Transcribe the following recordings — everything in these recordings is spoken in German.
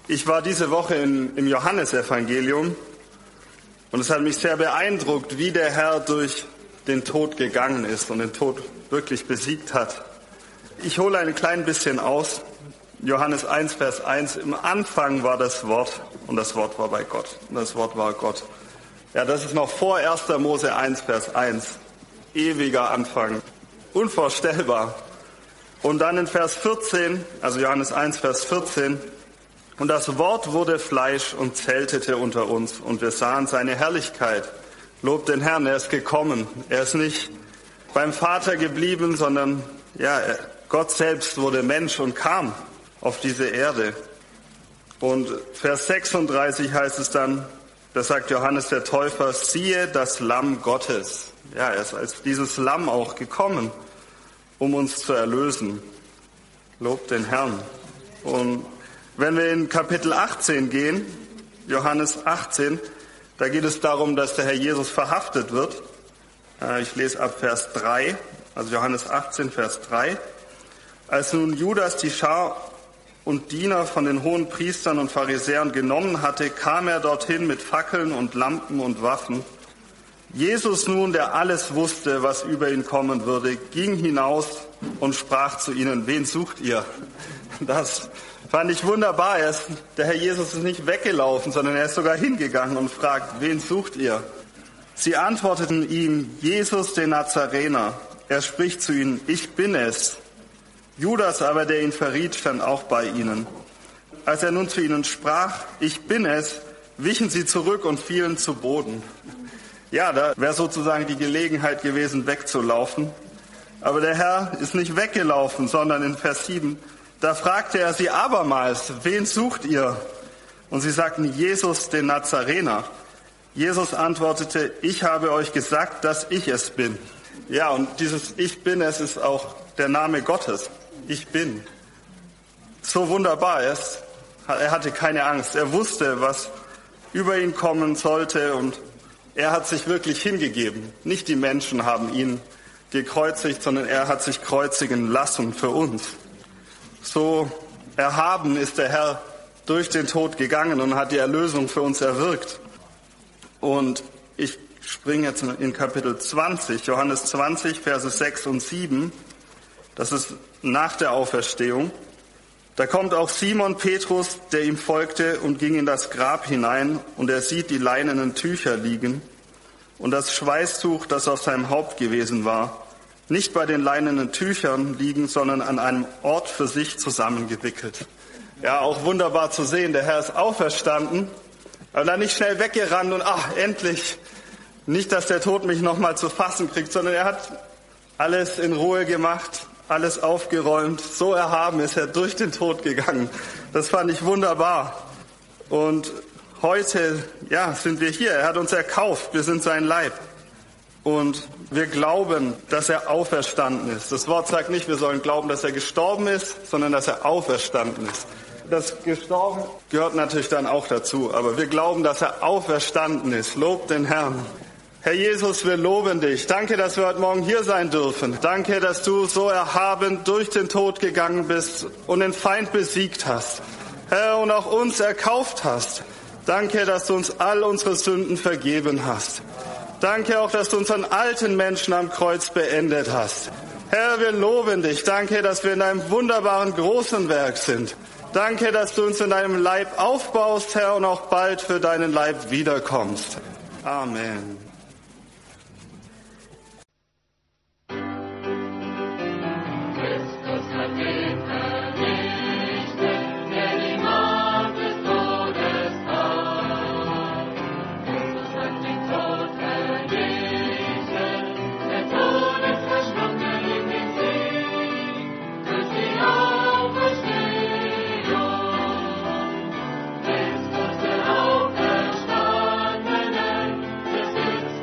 Ich war diese Woche im Johannesevangelium und es hat mich sehr beeindruckt, wie der Herr durch den Tod gegangen ist und den Tod wirklich besiegt hat. Ich hole ein klein bisschen aus. Johannes 1, Vers 1. Im Anfang war das Wort und das Wort war bei Gott. Und das Wort war Gott. Ja, das ist noch vor 1. Mose 1, Vers 1. Ewiger Anfang. Unvorstellbar. Und dann in Vers 14, also Johannes 1, Vers 14. Und das Wort wurde Fleisch und zeltete unter uns und wir sahen seine Herrlichkeit. Lobt den Herrn, er ist gekommen. Er ist nicht beim Vater geblieben, sondern Gott selbst wurde Mensch und kam auf diese Erde. Und Vers 36 heißt es dann, da sagt Johannes der Täufer, siehe das Lamm Gottes. Ja, er ist als dieses Lamm auch gekommen, um uns zu erlösen. Lobt den Herrn. Und wenn wir in Kapitel 18 gehen, Johannes 18, da geht es darum, dass der Herr Jesus verhaftet wird. Ich lese ab Vers 3, also Johannes 18, Vers 3. Als nun Judas die Schar und Diener von den hohen Priestern und Pharisäern genommen hatte, kam er dorthin mit Fackeln und Lampen und Waffen. Jesus nun, der alles wusste, was über ihn kommen würde, ging hinaus und sprach zu ihnen, wen sucht ihr? Das fand ich wunderbar. Der Herr Jesus ist nicht weggelaufen, sondern er ist sogar hingegangen und fragt, wen sucht ihr? Sie antworteten ihm, Jesus den Nazarener. Er spricht zu ihnen, ich bin es. Judas aber, der ihn verriet, stand auch bei ihnen. Als er nun zu ihnen sprach, ich bin es, wichen sie zurück und fielen zu Boden. Ja, da wäre sozusagen die Gelegenheit gewesen, wegzulaufen. Aber der Herr ist nicht weggelaufen, sondern in Vers 7, da fragte er sie abermals, wen sucht ihr? Und sie sagten, Jesus den Nazarener. Jesus antwortete, ich habe euch gesagt, dass ich es bin. Ja, und dieses Ich bin es ist auch der Name Gottes. Ich bin. So wunderbar ist. Er hatte keine Angst. Er wusste, was über ihn kommen sollte und er hat sich wirklich hingegeben. Nicht die Menschen haben ihn gekreuzigt, sondern er hat sich kreuzigen lassen für uns. So erhaben ist der Herr durch den Tod gegangen und hat die Erlösung für uns erwirkt. Und ich springe jetzt in Kapitel 20, Johannes 20, Verse 6 und 7. Das ist nach der Auferstehung. Da kommt auch Simon Petrus, der ihm folgte, und ging in das Grab hinein, und er sieht die leinenen Tücher liegen und das Schweißtuch, das auf seinem Haupt gewesen war, nicht bei den leinenen Tüchern liegen, sondern an einem Ort für sich zusammengewickelt. Ja, auch wunderbar zu sehen, der Herr ist auferstanden, aber dann nicht schnell weggerannt und endlich, nicht, dass der Tod mich nochmal zu fassen kriegt, sondern er hat alles in Ruhe gemacht, alles aufgeräumt, so erhaben ist er durch den Tod gegangen. Das fand ich wunderbar. Und heute, sind wir hier. Er hat uns erkauft. Wir sind sein Leib. Und wir glauben, dass er auferstanden ist. Das Wort sagt nicht, wir sollen glauben, dass er gestorben ist, sondern dass er auferstanden ist. Das Gestorben gehört natürlich dann auch dazu. Aber wir glauben, dass er auferstanden ist. Lobt den Herrn. Herr Jesus, wir loben dich. Danke, dass wir heute Morgen hier sein dürfen. Danke, dass du so erhaben durch den Tod gegangen bist und den Feind besiegt hast. Herr, und auch uns erkauft hast. Danke, dass du uns all unsere Sünden vergeben hast. Danke auch, dass du unseren alten Menschen am Kreuz beendet hast. Herr, wir loben dich. Danke, dass wir in deinem wunderbaren großen Werk sind. Danke, dass du uns in deinem Leib aufbaust, Herr, und auch bald für deinen Leib wiederkommst. Amen. Auferstandenen,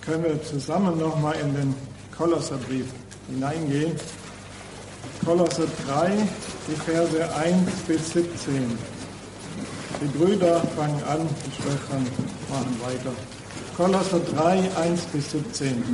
können wir zusammen nochmal in den Kolosserbrief hineingehen. Kolosser 3, die Verse 1 bis 17. Die Brüder fangen an, die Schwestern machen weiter. Kolosser 3, 1 bis 17.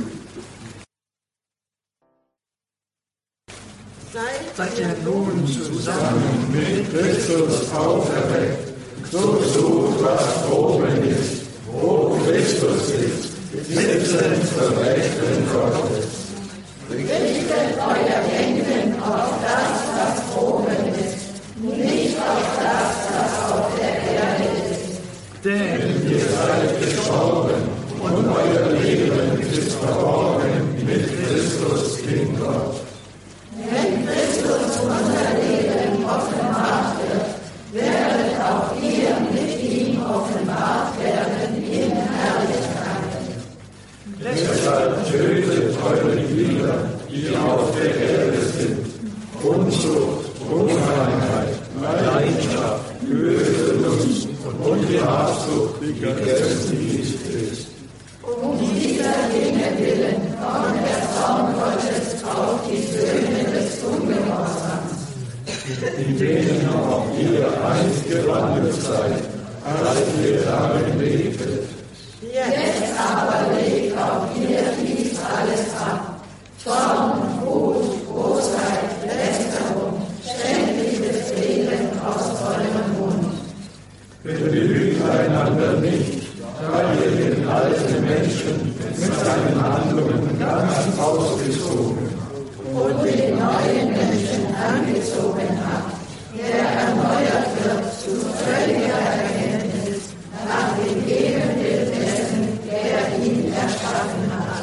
Seid ihr nun zusammen mit Christus auferweckt, so sucht, was oben ist, wo Christus ist, sitzend zur Rechten Gottes. Richtet euer Denken auf das, was oben ist, nicht auf das, was auf der Erde ist. Denn ihr seid gestorben und euer Leben ist verborgen mit Christus in Gott. Wenn Christus unser Leben offenbart wird, werdet auch ihr mit ihm offenbart werden in Herrlichkeit. Deshalb tötet eure Glieder, die auf der Erde sind. Unzucht, Unreinheit, Leidenschaft, böse Lust und die Habsucht, die gestern nicht ist. Um dieser Dinge willen kommt der Zorn Gottes auf die Söhne des Ungehorsams. In denen auch ihr einst gewandelt seid, als ihr darin lebtet. Jetzt aber legt auch ihr dies alles ab. Zorn, Wut, Bosheit, Lästerung, ständiges Reden aus eurem Mund. Belügt einander nicht, weil ihr den alten Menschen mit seinen Handlungen ganz ausgezogen Und den neuen Menschen angezogen habt, der erneuert wird zu völliger Erkenntnis, nach dem Ebenbild dessen, der ihn erschaffen hat.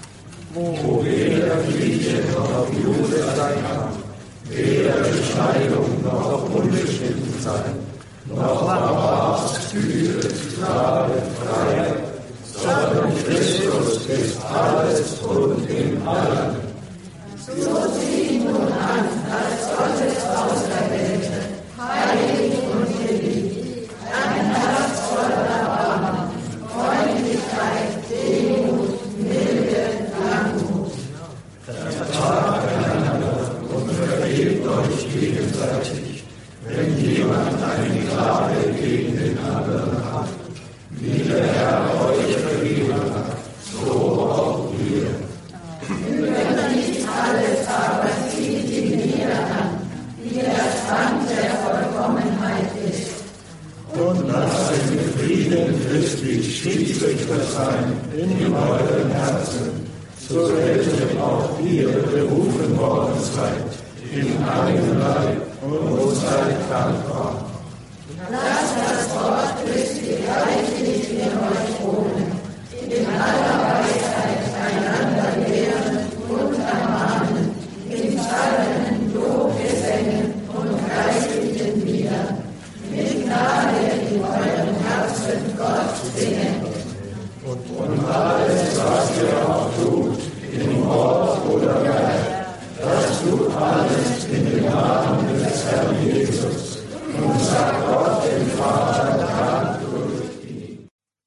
wo weder Grieche noch Jude sein kann, weder Beschneidung noch unbestimmt sein, noch Barbar, Güte, Sklave, Freiheit, sondern Christus ist alles und in allem. So zieht nun an, als Gottes Auserwählte, heilig und geliebt, ein Herz voller Erbarmen, Freundlichkeit, Demut, Milde, Langmut. Vertragt einander und vergebt euch gegenseitig, wenn jemand eine Klage gegen den anderen hat. Wie der Herr euch vergeben hat, so auch ihr. Überliegt alles, aber zieht die Liebe an, die das Band der Vollkommenheit ist. Und lasst den Frieden Christi Schiedsrichter sein in euren Herzen, zu welchem auch ihr berufen worden seid, in einem Leib und seid dankbar. Lasst das Wort Christi reichlich in euch wohnen, in aller Weisheit einander lehren und ermahnen, in Psalmen, Lobgesängen und geistlichen Liedern, mit Gnade in eurem Herzen Gott singen. Und alles, was ihr auch tut, in Wort oder Werk, das tut alles in dem Namen des Herrn Jesus und sagt Gott dem Vater Dank durch ihn.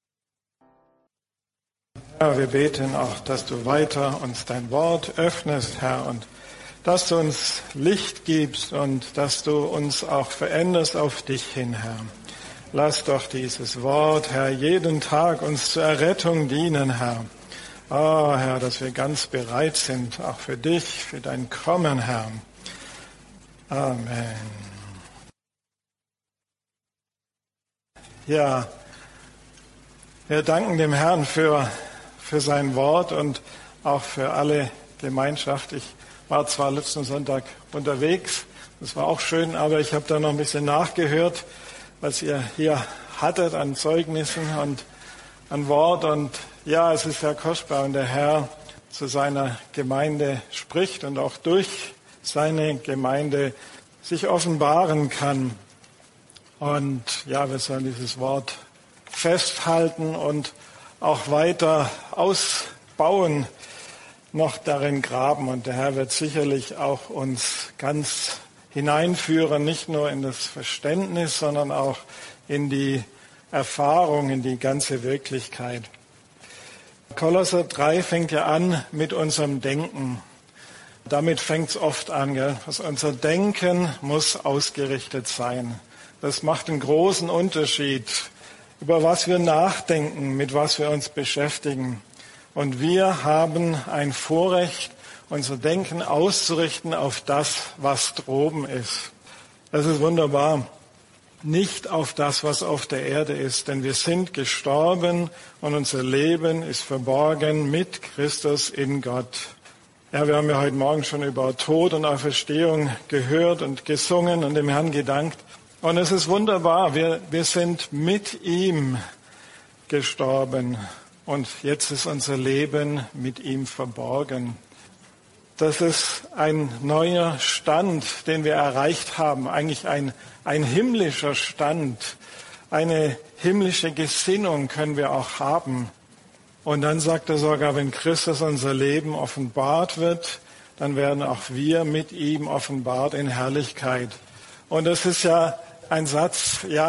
Herr, wir beten auch, dass du weiter uns dein Wort öffnest, Herr, und dass du uns Licht gibst und dass du uns auch veränderst auf dich hin, Herr. Lass doch dieses Wort, Herr, jeden Tag uns zur Errettung dienen, Herr. Oh, Herr, dass wir ganz bereit sind, auch für dich, für dein Kommen, Herr. Amen. Ja, wir danken dem Herrn für sein Wort und auch für alle Gemeinschaft. Ich war zwar letzten Sonntag unterwegs, das war auch schön, aber ich habe da noch ein bisschen nachgehört, was ihr hier hattet an Zeugnissen und an Wort. Und ja, es ist sehr kostbar, wenn der Herr zu seiner Gemeinde spricht und auch durch seine Gemeinde sich offenbaren kann. Und ja, wir sollen dieses Wort festhalten und auch weiter ausbauen, noch darin graben. Und der Herr wird sicherlich auch uns ganz hineinführen, nicht nur in das Verständnis, sondern auch in die Erfahrung, in die ganze Wirklichkeit. Kolosser 3 fängt ja an mit unserem Denken. Damit fängt es oft an, gell? Unser Denken muss ausgerichtet sein. Das macht einen großen Unterschied, über was wir nachdenken, mit was wir uns beschäftigen. Und wir haben ein Vorrecht, unser Denken auszurichten auf das, was droben ist. Das ist wunderbar. Nicht auf das, was auf der Erde ist, denn wir sind gestorben und unser Leben ist verborgen mit Christus in Gott. Ja, wir haben ja heute Morgen schon über Tod und Auferstehung gehört und gesungen und dem Herrn gedankt. Und es ist wunderbar, wir sind mit ihm gestorben und jetzt ist unser Leben mit ihm verborgen. Das ist ein neuer Stand, den wir erreicht haben, eigentlich ein himmlischer Stand, eine himmlische Gesinnung können wir auch haben. Und dann sagt er sogar, wenn Christus unser Leben offenbart wird, dann werden auch wir mit ihm offenbart in Herrlichkeit. Und das ist ja ein Satz, ja,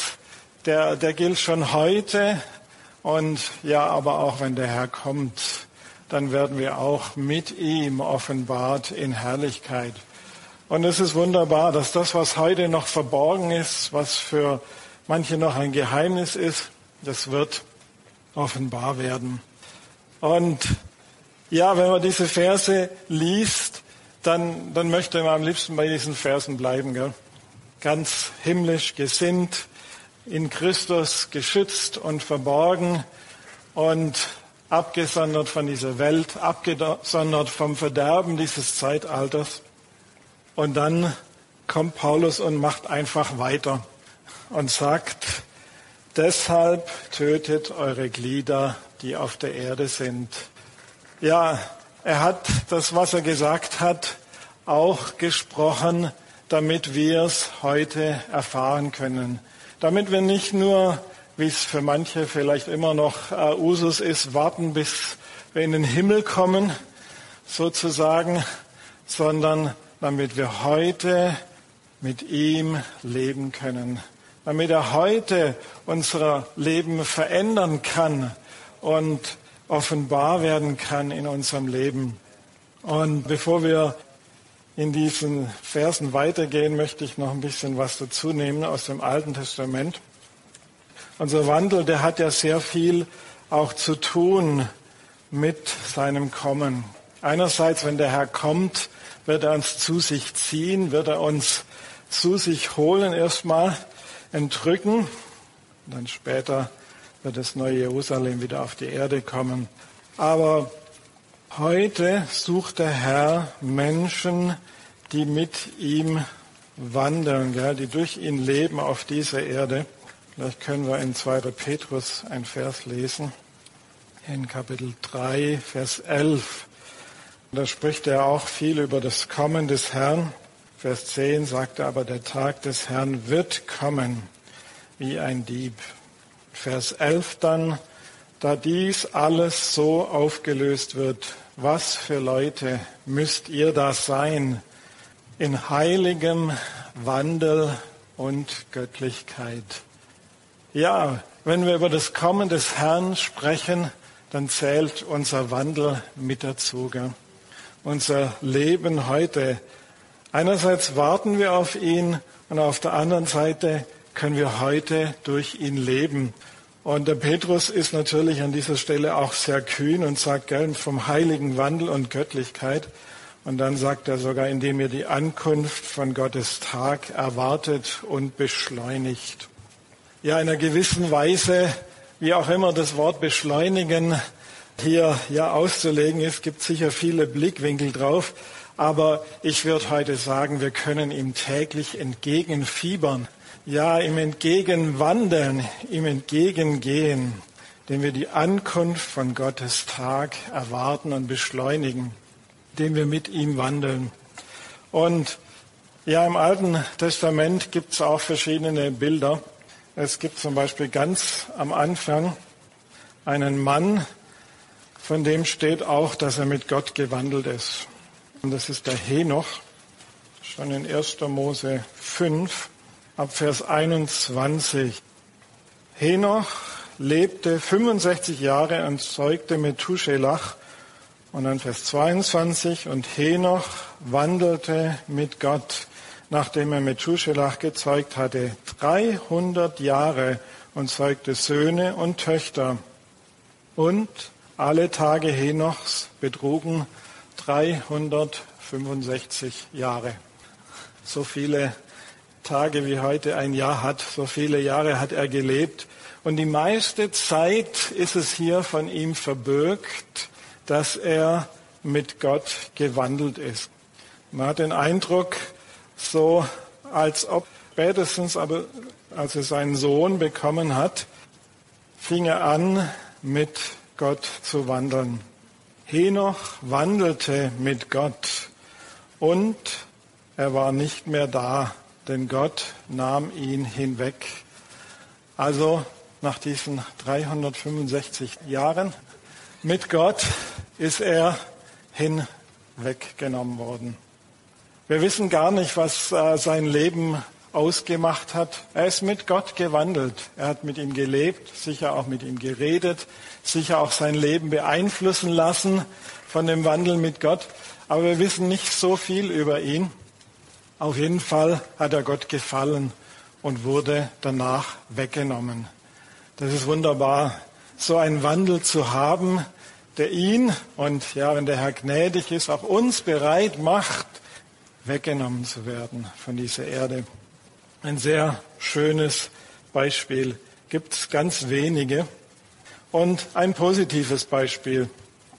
der gilt schon heute und ja, aber auch wenn der Herr kommt, dann werden wir auch mit ihm offenbart in Herrlichkeit. Und es ist wunderbar, dass das, was heute noch verborgen ist, was für manche noch ein Geheimnis ist, das wird offenbar werden. Und ja, wenn man diese Verse liest, dann möchte man am liebsten bei diesen Versen bleiben, gell? Ganz himmlisch gesinnt, in Christus geschützt und verborgen und abgesondert von dieser Welt, abgesondert vom Verderben dieses Zeitalters. Und dann kommt Paulus und macht einfach weiter und sagt, deshalb tötet eure Glieder, die auf der Erde sind. Ja, er hat das, was er gesagt hat, auch gesprochen, damit wir es heute erfahren können. Damit wir nicht nur, wie es für manche vielleicht immer noch Usus ist, warten, bis wir in den Himmel kommen, sozusagen, sondern damit wir heute mit ihm leben können. Damit er heute unser Leben verändern kann und offenbar werden kann in unserem Leben. Und bevor wir in diesen Versen weitergehen, möchte ich noch ein bisschen was dazu nehmen aus dem Alten Testament. Unser Wandel, der hat ja sehr viel auch zu tun mit seinem Kommen. Einerseits, wenn der Herr kommt, wird er uns zu sich ziehen, wird er uns zu sich holen, erstmal entrücken. Und dann später wird das neue Jerusalem wieder auf die Erde kommen. Aber heute sucht der Herr Menschen, die mit ihm wandeln, die durch ihn leben auf dieser Erde. Vielleicht können wir in 2. Petrus ein Vers lesen, in Kapitel 3, Vers 11. Da spricht er auch viel über das Kommen des Herrn. Vers 10 sagt er, aber der Tag des Herrn wird kommen wie ein Dieb. Vers 11 dann, da dies alles so aufgelöst wird, was für Leute müsst ihr da sein, in heiligem Wandel und Göttlichkeit. Ja, wenn wir über das Kommen des Herrn sprechen, dann zählt unser Wandel mit dazu. Gell? Unser Leben heute. Einerseits warten wir auf ihn und auf der anderen Seite können wir heute durch ihn leben. Und der Petrus ist natürlich an dieser Stelle auch sehr kühn und sagt, gell, vom heiligen Wandel und Göttlichkeit. Und dann sagt er sogar, indem ihr die Ankunft von Gottes Tag erwartet und beschleunigt. Ja, in einer gewissen Weise, wie auch immer das Wort beschleunigen hier ja auszulegen ist, gibt sicher viele Blickwinkel drauf. Aber ich würde heute sagen, wir können ihm täglich entgegenfiebern. Ja, ihm entgegenwandeln, ihm entgegengehen, indem wir die Ankunft von Gottes Tag erwarten und beschleunigen, indem wir mit ihm wandeln. Und ja, im Alten Testament gibt es auch verschiedene Bilder. Es gibt zum Beispiel ganz am Anfang einen Mann, von dem steht auch, dass er mit Gott gewandelt ist. Und das ist der Henoch, schon in 1. Mose 5, ab Vers 21. Henoch lebte 65 Jahre und zeugte Methuselach. Und dann Vers 22, und Henoch wandelte mit Gott, nachdem er Methuselach gezeugt hatte, 300 Jahre und zeugte Söhne und Töchter. Und alle Tage Henochs betrugen 365 Jahre. So viele Tage wie heute ein Jahr hat, so viele Jahre hat er gelebt. Und die meiste Zeit ist es hier von ihm verbürgt, dass er mit Gott gewandelt ist. Man hat den Eindruck, so als ob spätestens, aber als er seinen Sohn bekommen hat, fing er an, mit Gott zu wandeln. Henoch wandelte mit Gott und er war nicht mehr da, denn Gott nahm ihn hinweg. Also nach diesen 365 Jahren mit Gott ist er hinweggenommen worden. Wir wissen gar nicht, was sein Leben ausgemacht hat. Er ist mit Gott gewandelt. Er hat mit ihm gelebt, sicher auch mit ihm geredet, sicher auch sein Leben beeinflussen lassen von dem Wandel mit Gott. Aber wir wissen nicht so viel über ihn. Auf jeden Fall hat er Gott gefallen und wurde danach weggenommen. Das ist wunderbar, so einen Wandel zu haben, der ihn und ja, wenn der Herr gnädig ist, auch uns bereit macht, weggenommen zu werden von dieser Erde. Ein sehr schönes Beispiel, gibt es ganz wenige. Und ein positives Beispiel.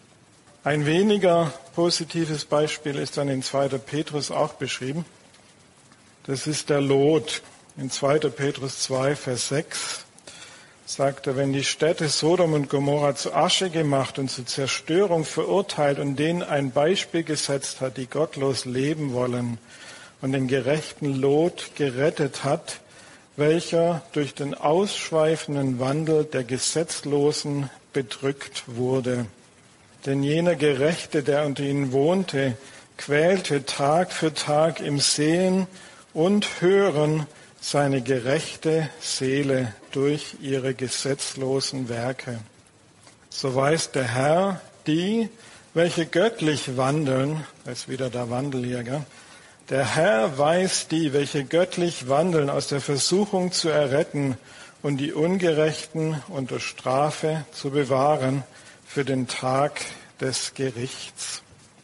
Ein weniger positives Beispiel ist dann in 2. Petrus auch beschrieben. Das ist der Lot. In 2. Petrus 2, Vers 6 sagt er, wenn die Städte Sodom und Gomorra zu Asche gemacht und zur Zerstörung verurteilt und denen ein Beispiel gesetzt hat, die gottlos leben wollen, und den gerechten Lot gerettet hat, welcher durch den ausschweifenden Wandel der Gesetzlosen bedrückt wurde. Denn jener Gerechte, der unter ihnen wohnte, quälte Tag für Tag im Sehen und Hören seine gerechte Seele durch ihre gesetzlosen Werke. So weiß der Herr die, welche göttlich wandeln, das ist wieder der Wandel hier, gell? Der Herr weiß die, welche göttlich wandeln, aus der Versuchung zu erretten und die Ungerechten unter Strafe zu bewahren für den Tag des Gerichts.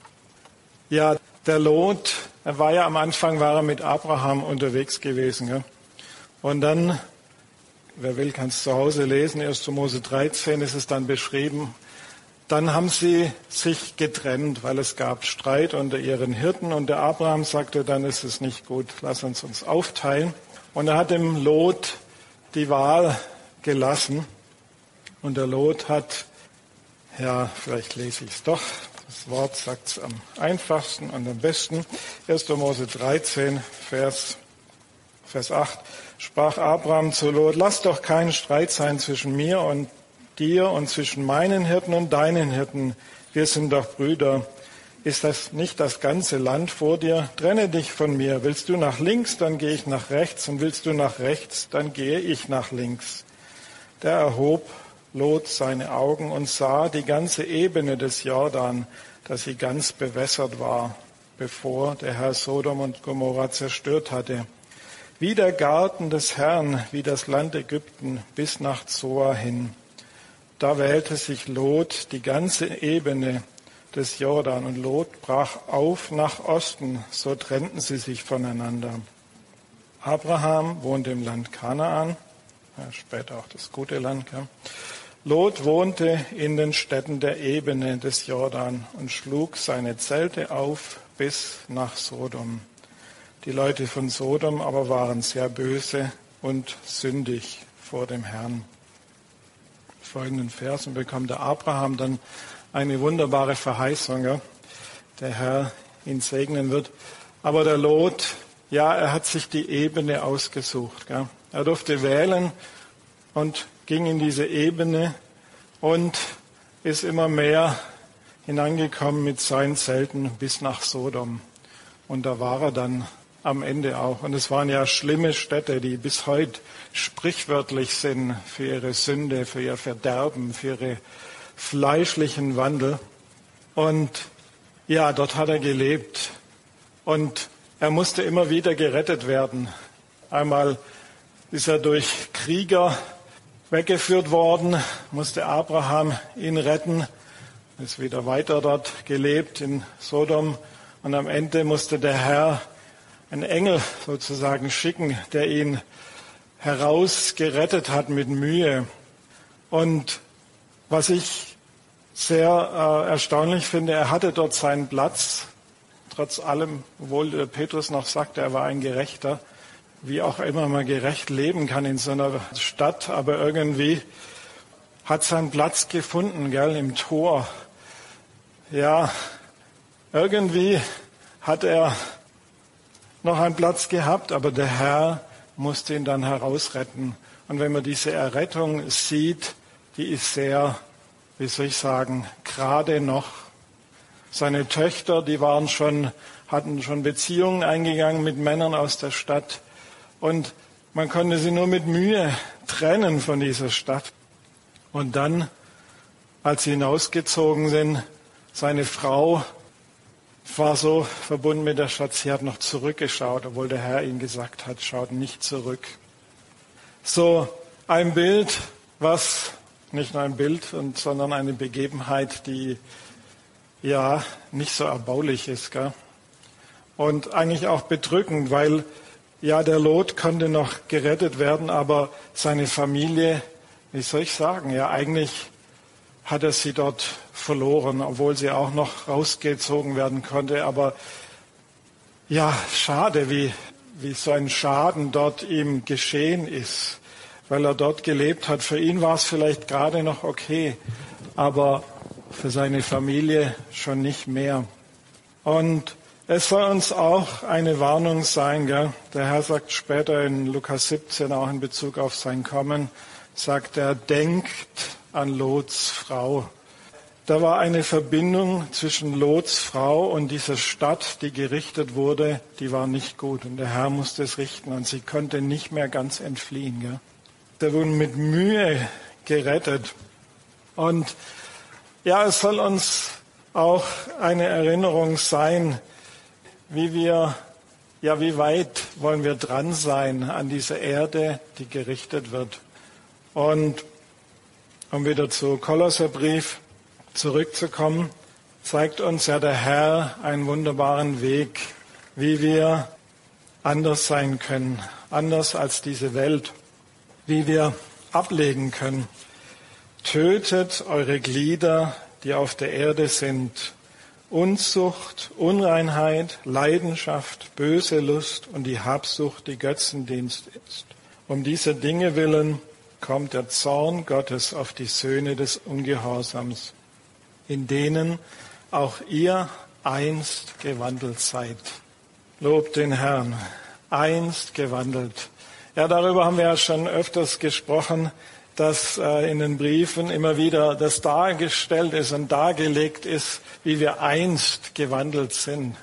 Ja, der Lot, er war ja am Anfang mit Abraham unterwegs gewesen. Gell? Und dann, wer will, kann es zu Hause lesen, 1. Mose 13 ist es dann beschrieben. Dann haben sie sich getrennt, weil es gab Streit unter ihren Hirten. Und der Abraham sagte, dann ist es nicht gut, lass uns aufteilen. Und er hat dem Lot die Wahl gelassen. Und der Lot hat, ja, vielleicht lese ich es doch, das Wort sagt es am einfachsten und am besten. 1. Mose 13, Vers 8, sprach Abraham zu Lot, lass doch keinen Streit sein zwischen mir und dir und zwischen meinen Hirten und deinen Hirten. Wir sind doch Brüder. Ist das nicht das ganze Land vor dir? Trenne dich von mir. Willst du nach links, dann gehe ich nach rechts. Und willst du nach rechts, dann gehe ich nach links. Da erhob Lot seine Augen und sah die ganze Ebene des Jordan, dass sie ganz bewässert war, bevor der Herr Sodom und Gomorra zerstört hatte. Wie der Garten des Herrn, wie das Land Ägypten, bis nach Zoar hin. Da wählte sich Lot die ganze Ebene des Jordan und Lot brach auf nach Osten, so trennten sie sich voneinander. Abraham wohnte im Land Kanaan, später auch das gute Land. Ja. Lot wohnte in den Städten der Ebene des Jordan und schlug seine Zelte auf bis nach Sodom. Die Leute von Sodom aber waren sehr böse und sündig vor dem Herrn. Folgenden Versen bekommt der Abraham dann eine wunderbare Verheißung, ja, der Herr ihn segnen wird. Aber der Lot, ja, er hat sich die Ebene ausgesucht. Ja. Er durfte wählen und ging in diese Ebene und ist immer mehr hinangekommen mit seinen Zelten bis nach Sodom. Und da war er dann am Ende auch. Und es waren ja schlimme Städte, die bis heute sprichwörtlich sind für ihre Sünde, für ihr Verderben, für ihre fleischlichen Wandel. Und ja, dort hat er gelebt. Und er musste immer wieder gerettet werden. Einmal ist er durch Krieger weggeführt worden, musste Abraham ihn retten, ist wieder weiter dort gelebt in Sodom. Und am Ende musste der Herr einen Engel sozusagen schicken, der ihn herausgerettet hat mit Mühe. Und was ich sehr erstaunlich finde, er hatte dort seinen Platz, trotz allem, obwohl Petrus noch sagte, er war ein Gerechter, wie auch immer man gerecht leben kann in so einer Stadt, aber irgendwie hat seinen Platz gefunden, gell, im Tor. Ja, irgendwie hat er noch einen Platz gehabt, aber der Herr musste ihn dann herausretten. Und wenn man diese Errettung sieht, die ist sehr, wie soll ich sagen, gerade noch. Seine Töchter, die hatten schon Beziehungen eingegangen mit Männern aus der Stadt. Und man konnte sie nur mit Mühe trennen von dieser Stadt. Und dann, als sie hinausgezogen sind, seine Frau war so verbunden mit der Stadt, sie hat noch zurückgeschaut, obwohl der Herr ihnen gesagt hat, schaut nicht zurück. So ein Bild, was nicht nur ein Bild, sondern eine Begebenheit, die ja nicht so erbaulich ist, gell? Und eigentlich auch bedrückend, weil ja, der Lot konnte noch gerettet werden, aber seine Familie, wie soll ich sagen, ja, eigentlich hat er sie dort verloren, obwohl sie auch noch rausgezogen werden konnte. Aber ja, schade, wie so ein Schaden dort ihm geschehen ist, weil er dort gelebt hat. Für ihn war es vielleicht gerade noch okay, aber für seine Familie schon nicht mehr. Und es soll uns auch eine Warnung sein, gell? Der Herr sagt später in Lukas 17, auch in Bezug auf sein Kommen, sagt er, denkt an Lots Frau. Da war eine Verbindung zwischen Lots Frau und dieser Stadt, die gerichtet wurde, die war nicht gut. Und der Herr musste es richten und sie konnte nicht mehr ganz entfliehen. Gell? Da wurden mit Mühe gerettet. Und ja, es soll uns auch eine Erinnerung sein, wie weit wollen wir dran sein an dieser Erde, die gerichtet wird. Und um wieder zu Kolosserbrief zurückzukommen, zeigt uns ja der Herr einen wunderbaren Weg, wie wir anders sein können, anders als diese Welt, wie wir ablegen können. Tötet eure Glieder, die auf der Erde sind, Unzucht, Unreinheit, Leidenschaft, böse Lust und die Habsucht, die Götzendienst ist. Um diese Dinge willen kommt der Zorn Gottes auf die Söhne des Ungehorsams, in denen auch ihr einst gewandelt seid. Lobt den Herrn, einst gewandelt. Ja, darüber haben wir ja schon öfters gesprochen, dass in den Briefen immer wieder das dargestellt ist und dargelegt ist, wie wir einst gewandelt sind.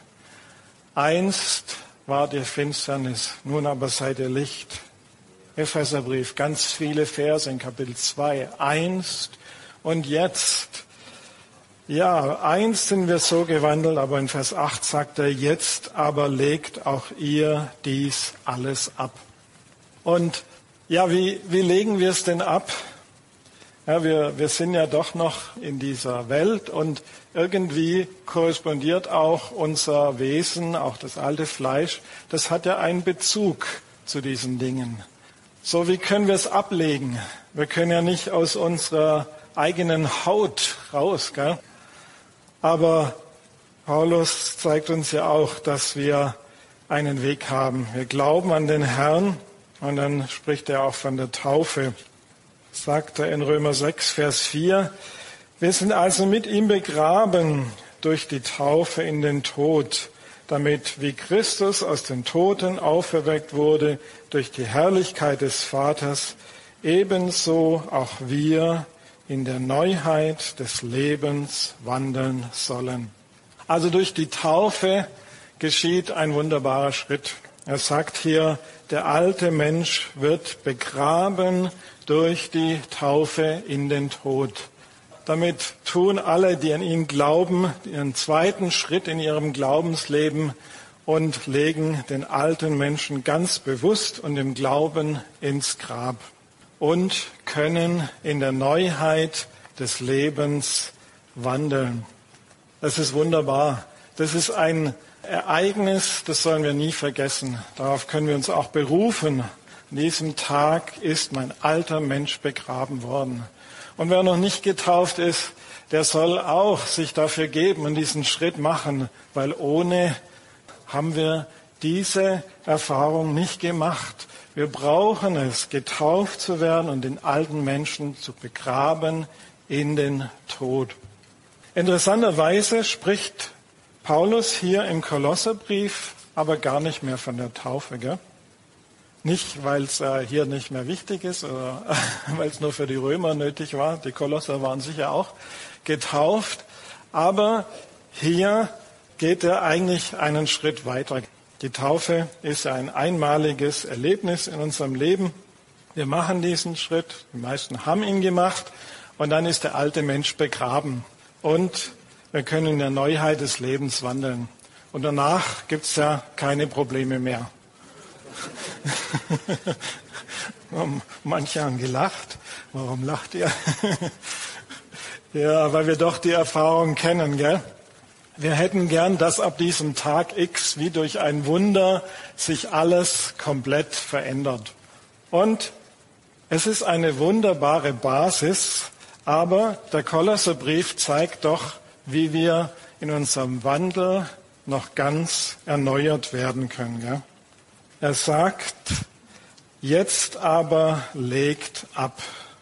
Einst war die Finsternis, nun aber seid ihr Licht. Epheserbrief, ganz viele Verse in Kapitel 2. Einst und jetzt. Ja, einst sind wir so gewandelt, aber in Vers 8 sagt er, jetzt aber legt auch ihr dies alles ab. Und ja, wie legen wir es denn ab? Ja, wir sind ja doch noch in dieser Welt und irgendwie korrespondiert auch unser Wesen, auch das alte Fleisch, das hat ja einen Bezug zu diesen Dingen. So, wie können wir es ablegen? Wir können ja nicht aus unserer eigenen Haut raus, gell? Aber Paulus zeigt uns ja auch, dass wir einen Weg haben. Wir glauben an den Herrn. Und dann spricht er auch von der Taufe. Sagt er in Römer 6, Vers 4, wir sind also mit ihm begraben durch die Taufe in den Tod, damit wie Christus aus den Toten auferweckt wurde durch die Herrlichkeit des Vaters, ebenso auch wir in der Neuheit des Lebens wandeln sollen. Also durch die Taufe geschieht ein wunderbarer Schritt. Er sagt hier, der alte Mensch wird begraben durch die Taufe in den Tod. Damit tun alle, die an ihn glauben, ihren zweiten Schritt in ihrem Glaubensleben und legen den alten Menschen ganz bewusst und im Glauben ins Grab und können in der Neuheit des Lebens wandeln. Das ist wunderbar. Das ist ein Ereignis, das sollen wir nie vergessen. Darauf können wir uns auch berufen. An diesem Tag ist mein alter Mensch begraben worden. Und wer noch nicht getauft ist, der soll auch sich dafür geben und diesen Schritt machen, weil ohne haben wir diese Erfahrung nicht gemacht. Wir brauchen es, getauft zu werden und den alten Menschen zu begraben in den Tod. Interessanterweise spricht Paulus hier im Kolosserbrief aber gar nicht mehr von der Taufe, gell? Nicht, weil es hier nicht mehr wichtig ist oder weil es nur für die Römer nötig war. Die Kolosser waren sicher auch getauft. Aber hier geht er eigentlich einen Schritt weiter. Die Taufe ist ja ein einmaliges Erlebnis in unserem Leben. Wir machen diesen Schritt. Die meisten haben ihn gemacht. Und dann ist der alte Mensch begraben. Und wir können in der Neuheit des Lebens wandeln. Und danach gibt es ja keine Probleme mehr. Manche haben gelacht. Warum lacht ihr? Ja, weil wir doch die Erfahrung kennen, gell? Wir hätten gern, dass ab diesem Tag X wie durch ein Wunder sich alles komplett verändert. Und es ist eine wunderbare Basis, aber der Kolosserbrief zeigt doch, wie wir in unserem Wandel noch ganz erneuert werden können, gell? Er sagt, jetzt aber legt ab.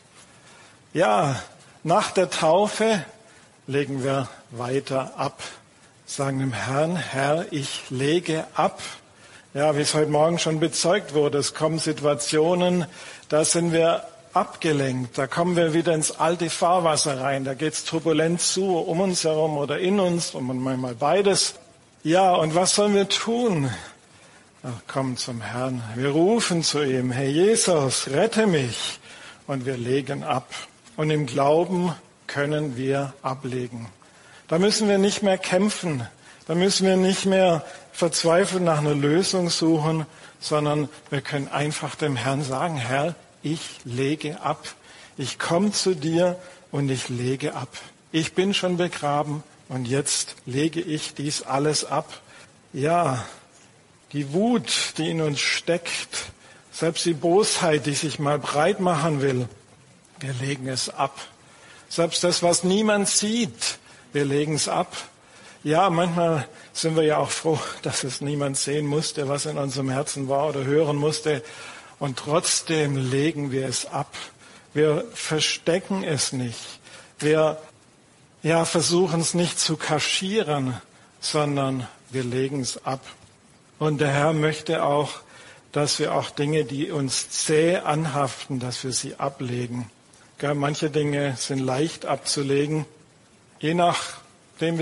Ja, nach der Taufe legen wir weiter ab. Sagen dem Herrn, Herr, ich lege ab. Ja, wie es heute Morgen schon bezeugt wurde, es kommen Situationen, da sind wir abgelenkt. Da kommen wir wieder ins alte Fahrwasser rein. Da geht's turbulent zu, um uns herum oder in uns und manchmal beides. Ja, und was sollen wir tun? Komm zum Herrn. Wir rufen zu ihm, Herr Jesus, rette mich. Und wir legen ab. Und im Glauben können wir ablegen. Da müssen wir nicht mehr kämpfen. Da müssen wir nicht mehr verzweifelt nach einer Lösung suchen, sondern wir können einfach dem Herrn sagen, Herr, ich lege ab. Ich komme zu dir und ich lege ab. Ich bin schon begraben und jetzt lege ich dies alles ab. Ja, die Wut, die in uns steckt, selbst die Bosheit, die sich mal breit machen will, wir legen es ab. Selbst das, was niemand sieht, wir legen es ab. Ja, manchmal sind wir ja auch froh, dass es niemand sehen musste, was in unserem Herzen war oder hören musste. Und trotzdem legen wir es ab. Wir verstecken es nicht. Wir versuchen es nicht zu kaschieren, sondern wir legen es ab. Und der Herr möchte auch, dass wir auch Dinge, die uns zäh anhaften, dass wir sie ablegen. Ja, manche Dinge sind leicht abzulegen, je nachdem,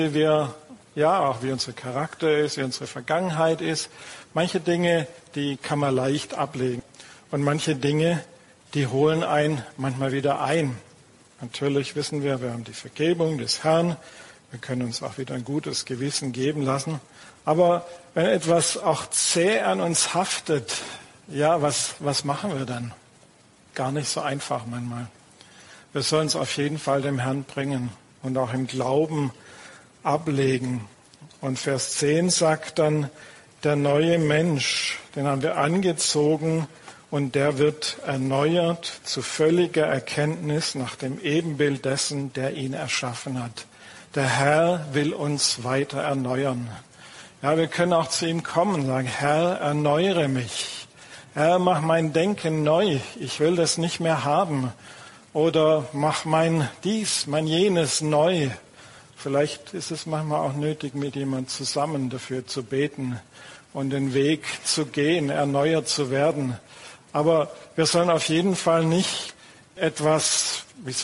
wie unser Charakter ist, wie unsere Vergangenheit ist. Manche Dinge, die kann man leicht ablegen. Und manche Dinge, die holen einen manchmal wieder ein. Natürlich wissen wir haben die Vergebung des Herrn. Wir können uns auch wieder ein gutes Gewissen geben lassen. Aber wenn etwas auch zäh an uns haftet, ja, was machen wir dann? Gar nicht so einfach manchmal. Wir sollen es auf jeden Fall dem Herrn bringen und auch im Glauben ablegen. Und Vers 10 sagt dann, der neue Mensch, den haben wir angezogen und der wird erneuert zu völliger Erkenntnis nach dem Ebenbild dessen, der ihn erschaffen hat. Der Herr will uns weiter erneuern. Ja, wir können auch zu ihm kommen und sagen, Herr, erneuere mich. Herr, mach mein Denken neu. Ich will das nicht mehr haben. Oder mach mein dies, mein jenes neu. Vielleicht ist es manchmal auch nötig, mit jemand zusammen dafür zu beten und den Weg zu gehen, erneuert zu werden. Aber wir sollen auf jeden Fall nicht etwas,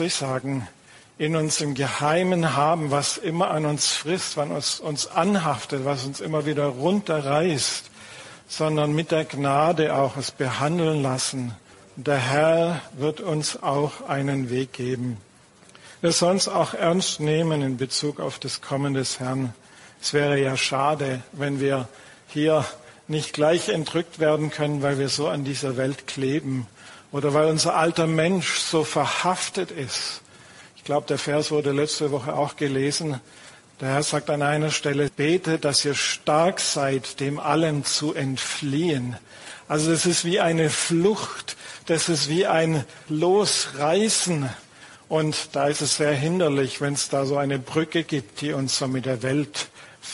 in uns im Geheimen haben, was immer an uns frisst, was uns anhaftet, was uns immer wieder runterreißt, sondern mit der Gnade auch es behandeln lassen. Der Herr wird uns auch einen Weg geben. Wir sollen es auch ernst nehmen in Bezug auf das Kommen des Herrn. Es wäre ja schade, wenn wir hier nicht gleich entrückt werden können, weil wir so an dieser Welt kleben oder weil unser alter Mensch so verhaftet ist. Ich glaube, der Vers wurde letzte Woche auch gelesen. Der Herr sagt an einer Stelle, bete, dass ihr stark seid, dem allem zu entfliehen. Also das ist wie eine Flucht, das ist wie ein Losreißen. Und da ist es sehr hinderlich, wenn es da so eine Brücke gibt, die uns so mit der Welt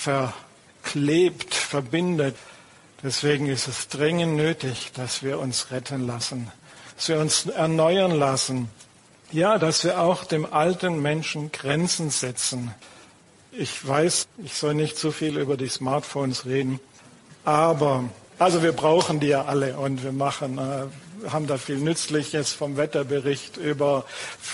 verklebt, verbindet. Deswegen ist es dringend nötig, dass wir uns retten lassen, dass wir uns erneuern lassen. Ja, dass wir auch dem alten Menschen Grenzen setzen. Ich weiß, ich soll nicht zu viel über die Smartphones reden, aber also wir brauchen die ja alle und wir haben da viel Nützliches vom Wetterbericht über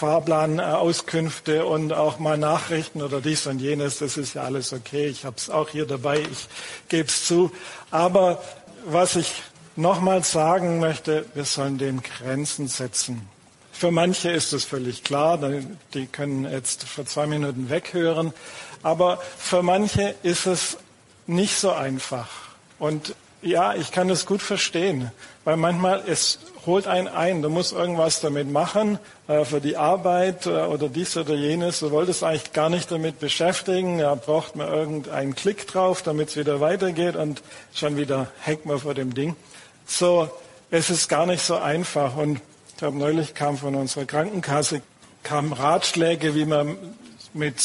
Fahrplanauskünfte und auch mal Nachrichten oder dies und jenes. Das ist ja alles okay. Ich habe es auch hier dabei. Ich gebe es zu. Aber was ich nochmals sagen möchte, wir sollen dem Grenzen setzen. Für manche ist es völlig klar. Die können jetzt für 2 Minuten weghören. Aber für manche ist es nicht so einfach. Und ja, ich kann das gut verstehen, weil manchmal es holt einen ein, du musst irgendwas damit machen, für die Arbeit oder dies oder jenes. Du wolltest eigentlich gar nicht damit beschäftigen, da braucht man irgendeinen Klick drauf, damit es wieder weitergeht und schon wieder hängt man vor dem Ding. So, es ist gar nicht so einfach und ich glaube, neulich kam von unserer Krankenkasse Ratschläge, wie man mit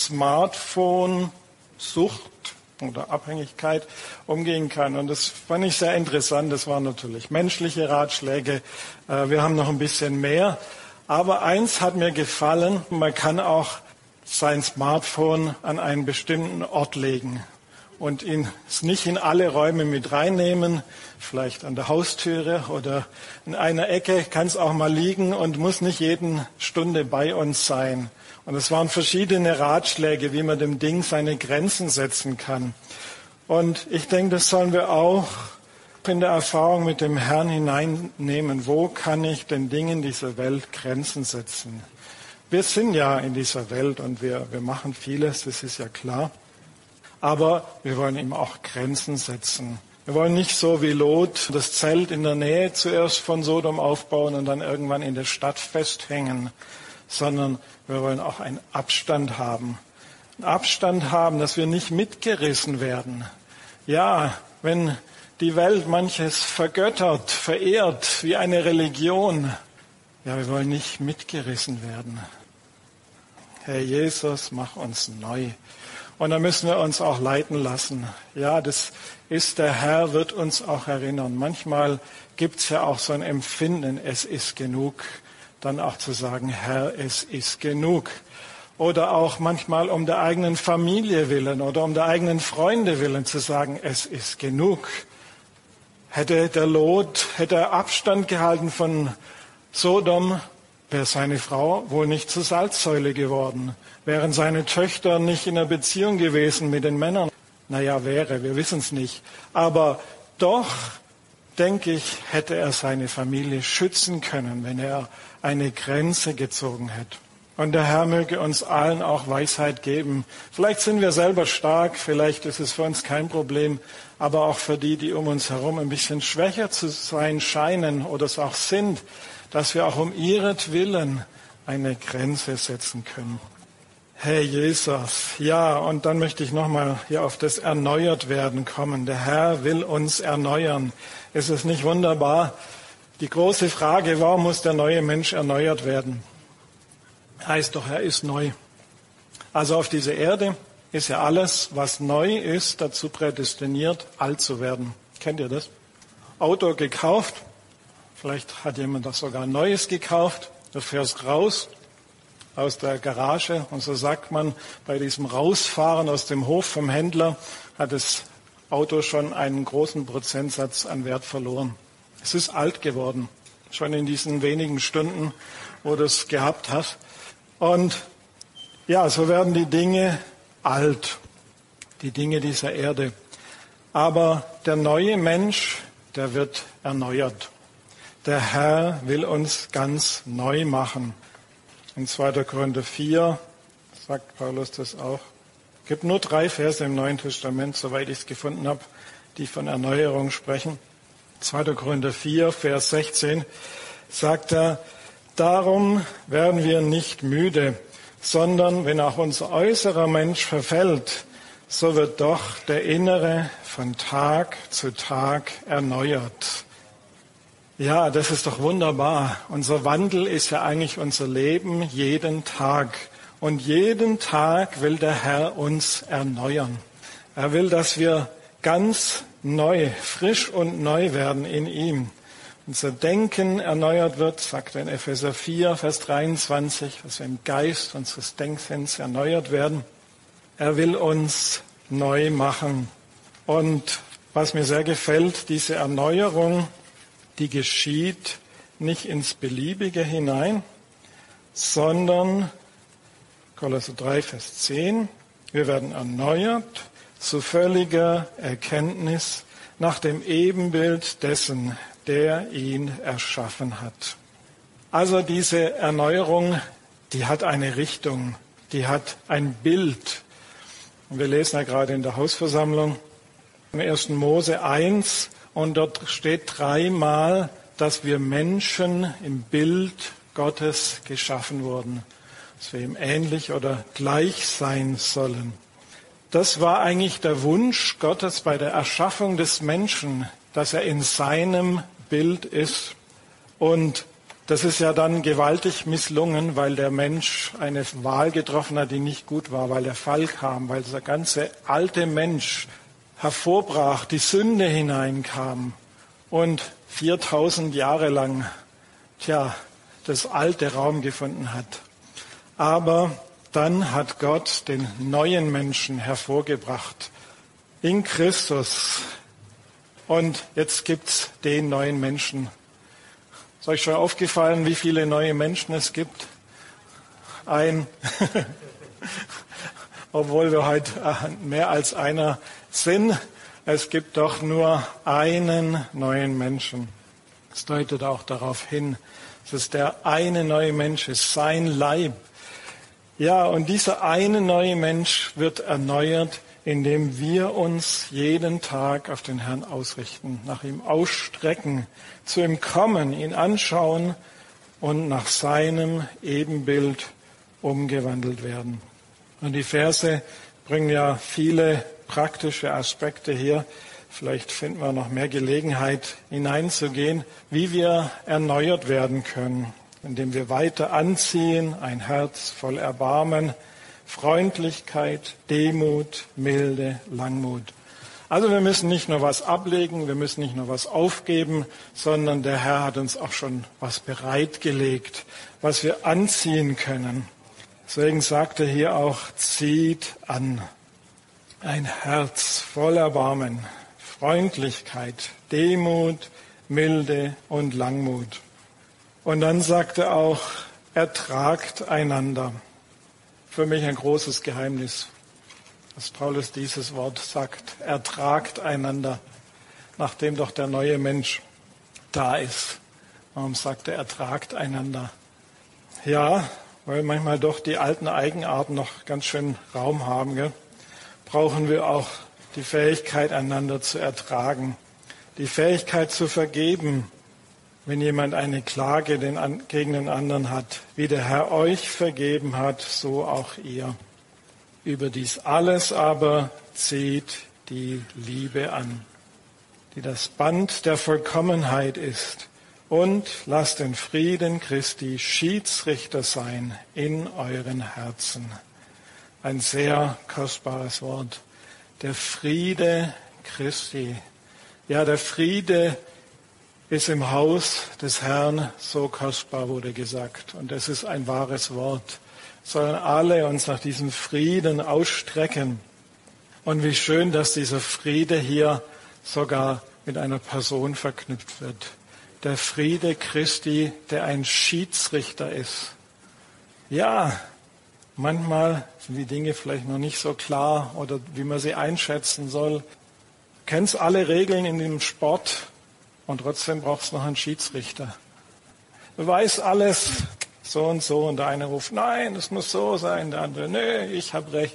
Smartphone-Sucht oder Abhängigkeit umgehen kann. Und das fand ich sehr interessant. Das waren natürlich menschliche Ratschläge. Wir haben noch ein bisschen mehr. Aber eins hat mir gefallen. Man kann auch sein Smartphone an einen bestimmten Ort legen und es nicht in alle Räume mit reinnehmen. Vielleicht an der Haustüre oder in einer Ecke kann es auch mal liegen und muss nicht jede Stunde bei uns sein. Und es waren verschiedene Ratschläge, wie man dem Ding seine Grenzen setzen kann. Und ich denke, das sollen wir auch in der Erfahrung mit dem Herrn hineinnehmen. Wo kann ich den Dingen dieser Welt Grenzen setzen? Wir sind ja in dieser Welt und wir machen vieles, das ist ja klar. Aber wir wollen ihm auch Grenzen setzen. Wir wollen nicht so wie Lot das Zelt in der Nähe zuerst von Sodom aufbauen und dann irgendwann in der Stadt festhängen, sondern wir wollen auch einen Abstand haben. Einen Abstand haben, dass wir nicht mitgerissen werden. Ja, wenn die Welt manches vergöttert, verehrt, wie eine Religion, ja, wir wollen nicht mitgerissen werden. Herr Jesus, mach uns neu. Und da müssen wir uns auch leiten lassen. Ja, das ist, der Herr wird uns auch erinnern. Manchmal gibt's ja auch so ein Empfinden, es ist genug. Dann auch zu sagen, Herr, es ist genug. Oder auch manchmal um der eigenen Familie willen oder um der eigenen Freunde willen zu sagen, es ist genug. Hätte der Lot, hätte er Abstand gehalten von Sodom, wäre seine Frau wohl nicht zur Salzsäule geworden. Wären seine Töchter nicht in einer Beziehung gewesen mit den Männern. Naja, wir wissen es nicht. Aber doch, denke ich, hätte er seine Familie schützen können, wenn er eine Grenze gezogen hätte. Und der Herr möge uns allen auch Weisheit geben. Vielleicht sind wir selber stark, vielleicht ist es für uns kein Problem, aber auch für die, die um uns herum ein bisschen schwächer zu sein scheinen oder es auch sind, dass wir auch um ihretwillen eine Grenze setzen können. Herr Jesus, ja, und dann möchte ich nochmal hier auf das Erneuertwerden kommen. Der Herr will uns erneuern. Ist es nicht wunderbar? Die große Frage, warum muss der neue Mensch erneuert werden? Heißt doch, er ist neu. Also auf dieser Erde ist ja alles, was neu ist, dazu prädestiniert, alt zu werden. Kennt ihr das? Auto gekauft, vielleicht hat jemand das sogar Neues gekauft, du fährst raus aus der Garage und so sagt man, bei diesem Rausfahren aus dem Hof vom Händler hat das Auto schon einen großen Prozentsatz an Wert verloren. Es ist alt geworden, schon in diesen wenigen Stunden, wo du es gehabt hast. Und ja, so werden die Dinge alt, die Dinge dieser Erde. Aber der neue Mensch, der wird erneuert. Der Herr will uns ganz neu machen. In 2. Korinther 4 sagt Paulus das auch. Es gibt nur 3 Verse im Neuen Testament, soweit ich es gefunden habe, die von Erneuerung sprechen. 2. Korinther 4, Vers 16 sagt er, darum werden wir nicht müde, sondern wenn auch unser äußerer Mensch verfällt, so wird doch der innere von Tag zu Tag erneuert. Ja, das ist doch wunderbar. Unser Wandel ist ja eigentlich unser Leben jeden Tag. Und jeden Tag will der Herr uns erneuern. Er will, dass wir ganz neu, frisch und neu werden in ihm. Unser Denken erneuert wird, sagt er in Epheser 4, Vers 23, dass wir im Geist unseres Denksinns erneuert werden. Er will uns neu machen. Und was mir sehr gefällt, diese Erneuerung, die geschieht nicht ins Beliebige hinein, sondern, Kolosser 3, Vers 10, wir werden erneuert zu völliger Erkenntnis nach dem Ebenbild dessen, der ihn erschaffen hat. Also diese Erneuerung, die hat eine Richtung, die hat ein Bild. Und wir lesen ja gerade in der Hausversammlung im 1. Mose 1 und dort steht 3-mal, dass wir Menschen im Bild Gottes geschaffen wurden, dass wir ihm ähnlich oder gleich sein sollen. Das war eigentlich der Wunsch Gottes bei der Erschaffung des Menschen, dass er in seinem Bild ist. Und das ist ja dann gewaltig misslungen, weil der Mensch eine Wahl getroffen hat, die nicht gut war, weil der Fall kam, weil dieser ganze alte Mensch hervorbrach, die Sünde hineinkam und 4000 Jahre lang, das alte Raum gefunden hat. Aber dann hat Gott den neuen Menschen hervorgebracht in Christus. Und jetzt gibt's den neuen Menschen. Ist euch schon aufgefallen, wie viele neue Menschen es gibt? Obwohl wir heute mehr als einer sind. Es gibt doch nur einen neuen Menschen. Das deutet auch darauf hin, dass es der eine neue Mensch ist, sein Leib. Ja, und dieser eine neue Mensch wird erneuert, indem wir uns jeden Tag auf den Herrn ausrichten, nach ihm ausstrecken, zu ihm kommen, ihn anschauen und nach seinem Ebenbild umgewandelt werden. Und die Verse bringen ja viele praktische Aspekte hier. Vielleicht finden wir noch mehr Gelegenheit hineinzugehen, wie wir erneuert werden können, indem wir weiter anziehen, ein Herz voll Erbarmen, Freundlichkeit, Demut, Milde, Langmut. Also wir müssen nicht nur was ablegen, wir müssen nicht nur was aufgeben, sondern der Herr hat uns auch schon was bereitgelegt, was wir anziehen können. Deswegen sagt er hier auch, zieht an. Ein Herz voll Erbarmen, Freundlichkeit, Demut, Milde und Langmut. Und dann sagt er auch, ertragt einander. Für mich ein großes Geheimnis, dass Paulus dieses Wort sagt, ertragt einander, nachdem doch der neue Mensch da ist. Warum sagt er, ertragt einander? Ja, weil manchmal doch die alten Eigenarten noch ganz schön Raum haben, gell? Brauchen wir auch die Fähigkeit, einander zu ertragen, die Fähigkeit zu vergeben, wenn jemand eine Klage gegen den anderen hat. Wie der Herr euch vergeben hat, so auch ihr. Über dies alles aber zieht die Liebe an, die das Band der Vollkommenheit ist. Und lasst den Frieden Christi Schiedsrichter sein in euren Herzen. Ein sehr kostbares Wort. Der Friede Christi. Ja, der Friede ist im Haus des Herrn so kostbar, wurde gesagt. Und es ist ein wahres Wort. Sollen alle uns nach diesem Frieden ausstrecken. Und wie schön, dass dieser Friede hier sogar mit einer Person verknüpft wird. Der Friede Christi, der ein Schiedsrichter ist. Ja, manchmal sind die Dinge vielleicht noch nicht so klar oder wie man sie einschätzen soll. Du kennst alle Regeln in dem Sport. Und trotzdem braucht es noch einen Schiedsrichter. Du weißt alles so und der eine ruft, nein, es muss so sein, der andere, nee, ich habe recht.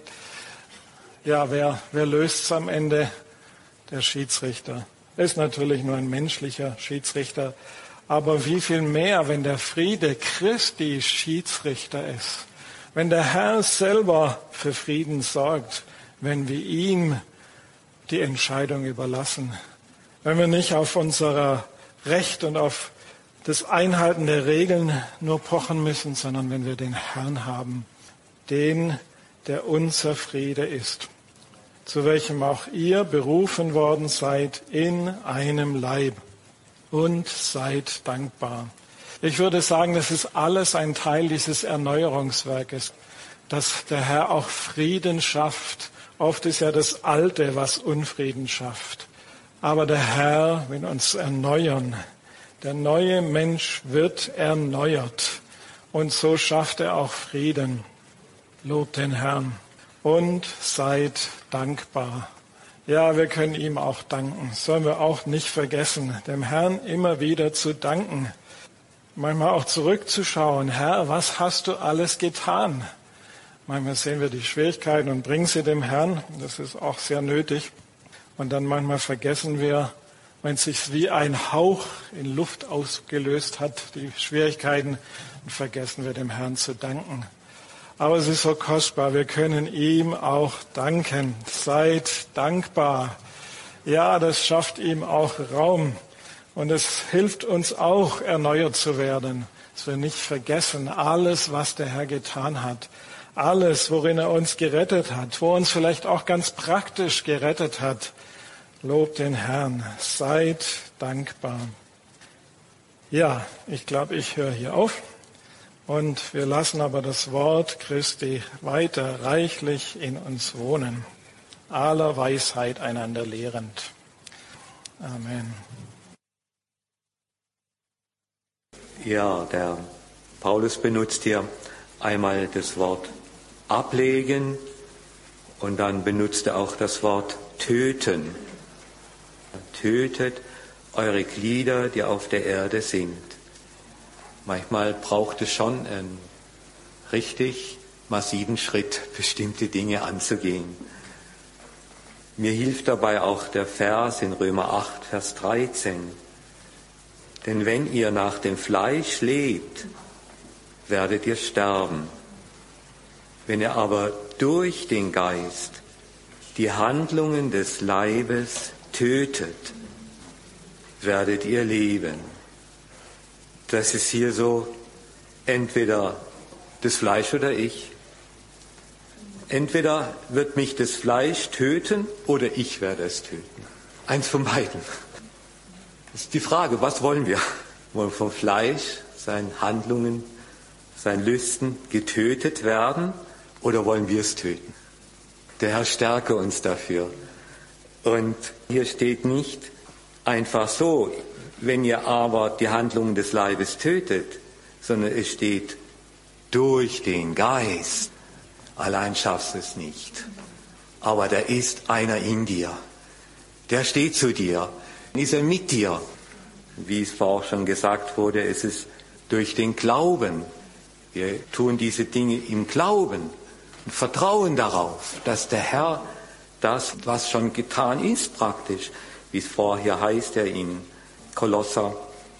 Ja, wer löst es am Ende? Der Schiedsrichter. Ist natürlich nur ein menschlicher Schiedsrichter. Aber wie viel mehr, wenn der Friede Christi Schiedsrichter ist. Wenn der Herr selber für Frieden sorgt. Wenn wir ihm die Entscheidung überlassen. Wenn wir nicht auf unser Recht und auf das Einhalten der Regeln nur pochen müssen, sondern wenn wir den Herrn haben. Den, der unser Friede ist. Zu welchem auch ihr berufen worden seid in einem Leib. Und seid dankbar. Ich würde sagen, das ist alles ein Teil dieses Erneuerungswerkes, dass der Herr auch Frieden schafft. Oft ist ja das Alte, was Unfrieden schafft. Aber der Herr will uns erneuern. Der neue Mensch wird erneuert. Und so schafft er auch Frieden. Lobt den Herrn. Und seid dankbar. Ja, wir können ihm auch danken. Sollen wir auch nicht vergessen, dem Herrn immer wieder zu danken. Manchmal auch zurückzuschauen. Herr, was hast du alles getan? Manchmal sehen wir die Schwierigkeiten und bringen sie dem Herrn. Das ist auch sehr nötig. Und dann manchmal vergessen wir, wenn es sich wie ein Hauch in Luft ausgelöst hat, die Schwierigkeiten, dann vergessen wir dem Herrn zu danken. Aber es ist so kostbar, wir können ihm auch danken. Seid dankbar. Ja, das schafft ihm auch Raum. Und es hilft uns auch, erneuert zu werden. Dass wir nicht vergessen, alles, was der Herr getan hat. Alles, worin er uns gerettet hat. Wo er uns vielleicht auch ganz praktisch gerettet hat. Lobt den Herrn. Seid dankbar. Ja, ich glaube, ich höre hier auf. Und wir lassen aber das Wort Christi weiter reichlich in uns wohnen, aller Weisheit einander lehrend. Amen. Ja, der Paulus benutzt hier einmal das Wort ablegen und dann benutzt er auch das Wort töten. Tötet eure Glieder, die auf der Erde sind. Manchmal braucht es schon einen richtig massiven Schritt, bestimmte Dinge anzugehen. Mir hilft dabei auch der Vers in Römer 8, Vers 13. Denn wenn ihr nach dem Fleisch lebt, werdet ihr sterben. Wenn ihr aber durch den Geist die Handlungen des Leibes tötet, werdet ihr leben. Das ist hier so, entweder das Fleisch oder ich. Entweder wird mich das Fleisch töten oder ich werde es töten. Eins von beiden. Das ist die Frage, was wollen wir? Wollen wir vom Fleisch, seinen Handlungen, seinen Lüsten getötet werden oder wollen wir es töten? Der Herr stärke uns dafür. Und hier steht nicht einfach so, wenn ihr aber die Handlungen des Leibes tötet, sondern es steht, durch den Geist. Allein schaffst du es nicht. Aber da ist einer in dir. Der steht zu dir. Ist er mit dir. Wie es vorher auch schon gesagt wurde, es ist durch den Glauben. Wir tun diese Dinge im Glauben und vertrauen darauf, dass der Herr das, was schon getan ist, praktisch, wie es vorher heißt, ja in Kolosser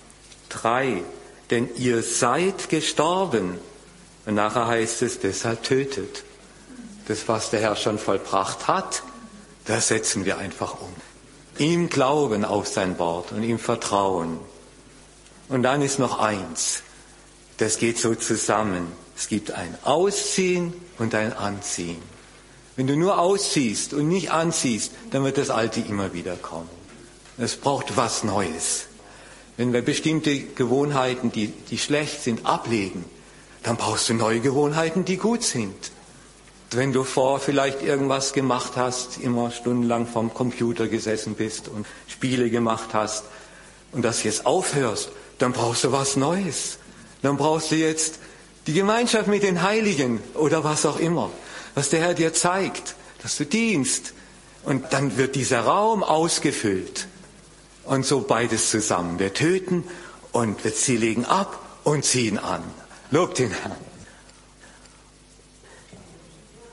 3, denn ihr seid gestorben. Und nachher heißt es, deshalb tötet. Das, was der Herr schon vollbracht hat, das setzen wir einfach um. Im Glauben auf sein Wort und im Vertrauen. Und dann ist noch eins, das geht so zusammen. Es gibt ein Ausziehen und ein Anziehen. Wenn du nur ausziehst und nicht anziehst, dann wird das Alte immer wieder kommen. Es braucht was Neues. Wenn wir bestimmte Gewohnheiten, die schlecht sind, ablegen, dann brauchst du neue Gewohnheiten, die gut sind. Wenn du vorher vielleicht irgendwas gemacht hast, immer stundenlang vorm Computer gesessen bist und Spiele gemacht hast und das jetzt aufhörst, dann brauchst du was Neues. Dann brauchst du jetzt die Gemeinschaft mit den Heiligen oder was auch immer, was der Herr dir zeigt, dass du dienst. Und dann wird dieser Raum ausgefüllt. Und so beides zusammen. Wir töten und sie legen ab und ziehen an. Lobt den Herrn.